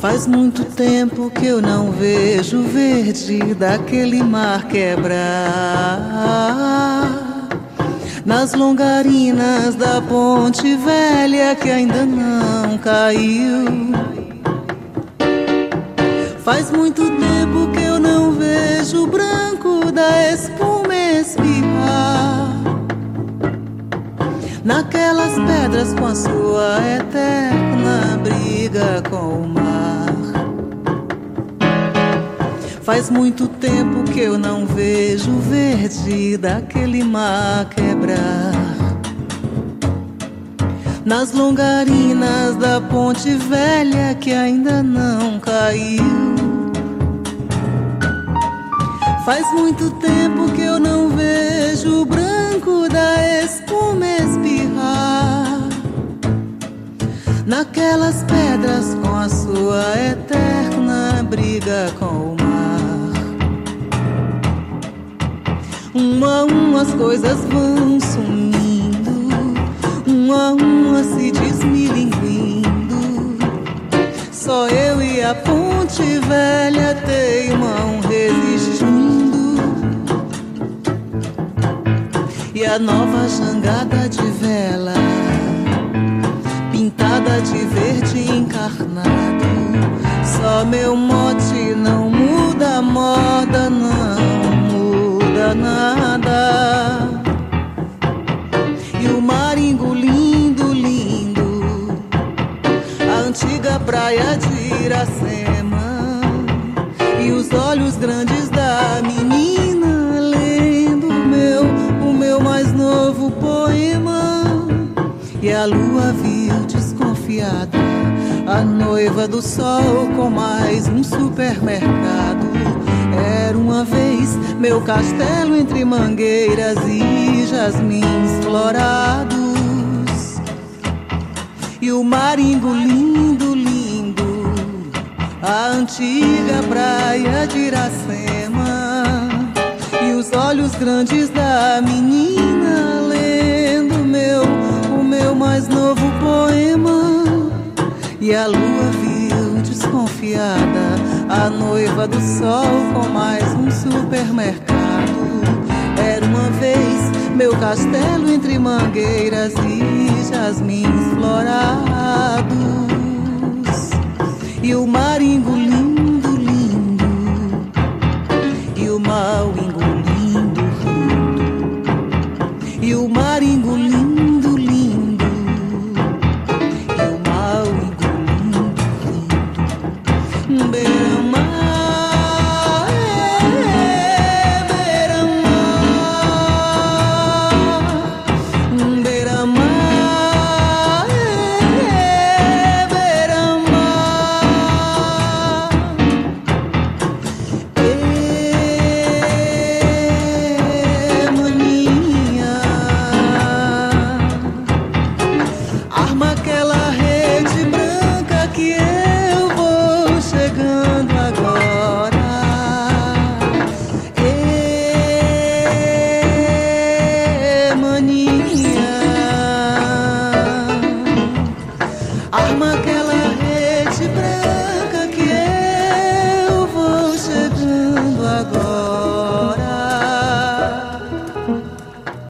Faz muito tempo que eu não vejo o verde daquele mar quebrar. Nas longarinas da ponte velha que ainda não caiu. Faz muito tempo que eu não vejo o branco da espuma espirrar naquelas pedras com a sua eterna briga com o mar. Faz muito tempo que eu não vejo o verde daquele mar quebrar. Nas longarinas da ponte velha que ainda não caiu. Faz muito tempo que eu não vejo o branco da espuma espirrar naquelas pedras com a sua eterna briga com o mar. Uma a uma as coisas vão sumindo, uma a uma se desmilinguindo. Só eu e a ponte velha teimam resistindo. E a nova jangada de vela, pintada de verde encarnado. Só meu mote não muda a moda, não muda nada. E o mar engolindo lindo a antiga praia de Iracema. E os olhos grandes da menina lendo o meu mais novo poema. E a lua viu desconfiada a noiva do sol com mais um supermercado. Era uma vez meu castelo entre mangueiras e jasmins florados. E o mar engolindo lindo a antiga praia de Iracema. E os olhos grandes da menina lendo o meu mais novo poema. E a lua viu desconfiada a noiva do sol com mais um supermercado. Era uma vez meu castelo entre mangueiras e jasmins florados. E o mar engolindo lindo, e o mal engolindo.